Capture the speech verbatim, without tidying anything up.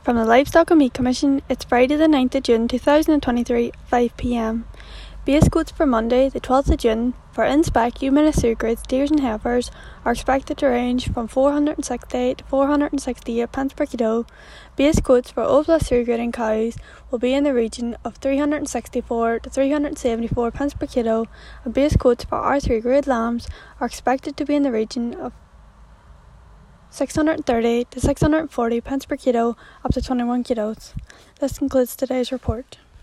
From the Livestock and Meat Commission, it's Friday the ninth of June two thousand twenty-three at five p m. Base quotes for Monday the twelfth of June for in-spec Ewe grade steers and heifers are expected to range from four hundred sixty to four hundred sixty-eight pence per kilo. Base quotes for O plus three grading cows will be in the region of three hundred sixty-four to three hundred seventy-four pence per kilo, and base quotes for R three grade lambs are expected to be in the region of six hundred thirty to six hundred forty pence per kilo up to twenty-one kilos. This concludes today's report.